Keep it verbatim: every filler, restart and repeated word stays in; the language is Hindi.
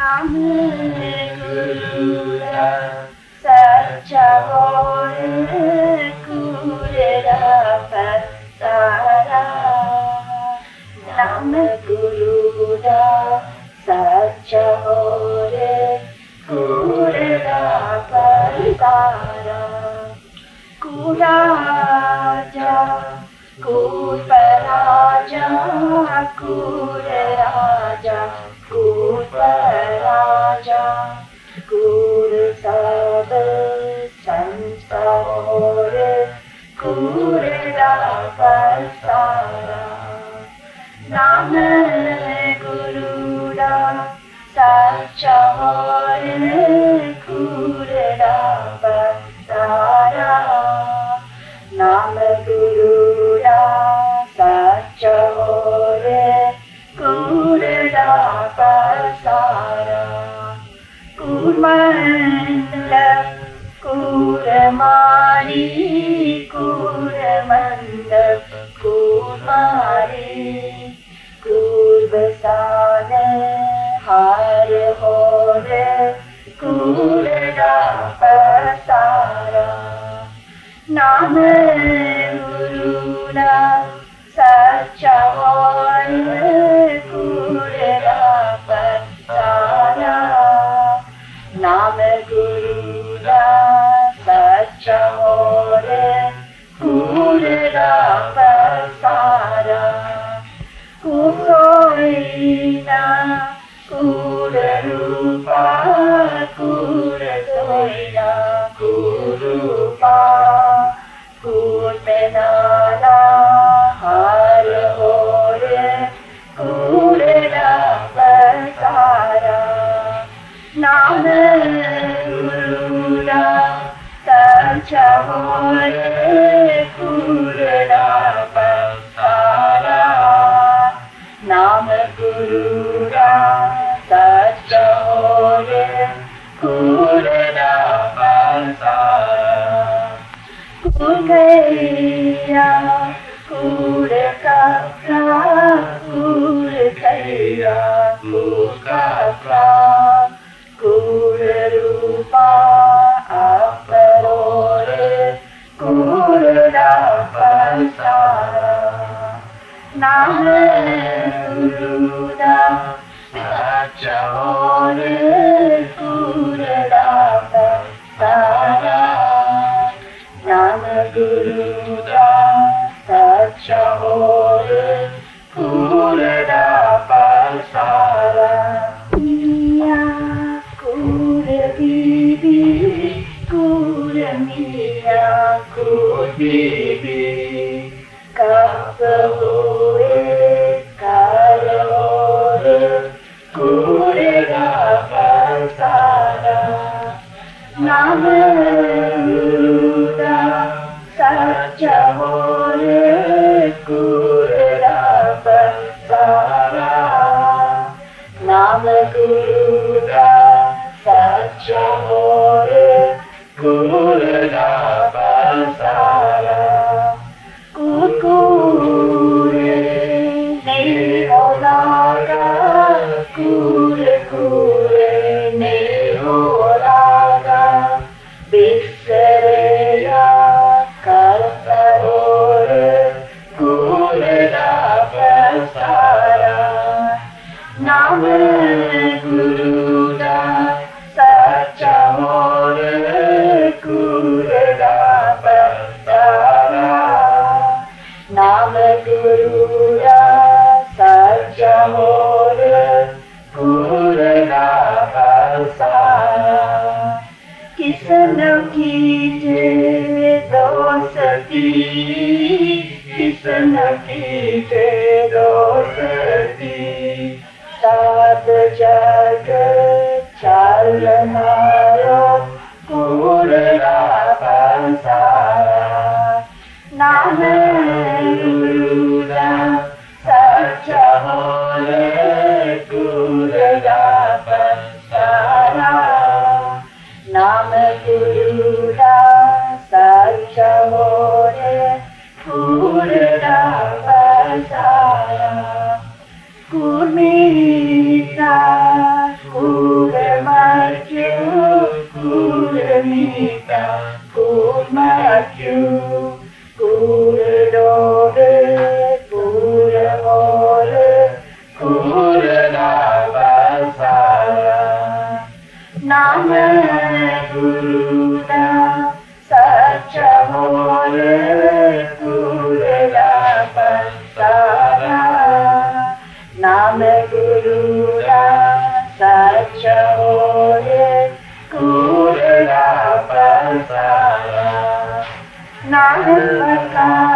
नाम गुरु रा सच्चा और कूड़ा पसारा नाम गुरु रा सच्चा और कूड़ा पसारा कूड़ा जा कूड़ पराजा कूड़ राजा कूड़ पराजा कूड़ सब संसार कूड़ पसारा नाम गुरु रा सच्चा और कूड़ पसारा नाम गुरु रा सच्चा और कूड़ पसारा कूड़ मंडप कूड़ मारी कूड़ मंडप कूड़ मारी कूड़ बसान हार होर कूड़ पसारा नाम गुरु रा सच्चा और कूड़ पसारा नाम गुरु रा सच्चा और कूड़ पसारा कूड़ा कूड़ रूपा कूड़ सोया कूड़ रूपा कूड़ में नाना हार होर कूड़ पसारा नाम गुरु रा सच्चा और कूड़ पसारा नाम गुरु रा सच्चा और कूड़ पसारा कूड़ गैया कूड़ कपड़ा कूड़ गैया कूड़ कपड़ा कूड़ रूपा अपरोर कूड़ पसारा नाम गुरु रा सच्चा और कूड़ पसारा नाम गुरु रा सच्चा और कूड़ पसारा मिया कूड़ बीबी कूड़ मिया कूड़ बीबी कब हुए कर और कूड़ पसारा नाम गुरु रा सच्चा और कूड़ पसारा नाम गुरु रा सच्चा और कूड़ पसारा कूड़ नहीं हो लागा कूड़ कूड़ नहीं हो लागा बिसरेया कर और कूड़ पसारा नाम गुरु रा सच्चा और कूड़ पसारा नाम गुरु रा सच्चा और कूड़ पसारा किसन कीजे दोस्ती किसन कीजे दोस्ती सात जग चलनारो कूड़ पसारा नाम गुरु रा सच्चा और कूड़ पसारा नाम गुरु रा सच्चा और कूड़ पसारा कूर्मीता कूड़ नाम गुरु दा सच्चा मोरे पूरा पसारा नाम गुरु दा सच्चा मोरे पूरा पसारा नाम पसारा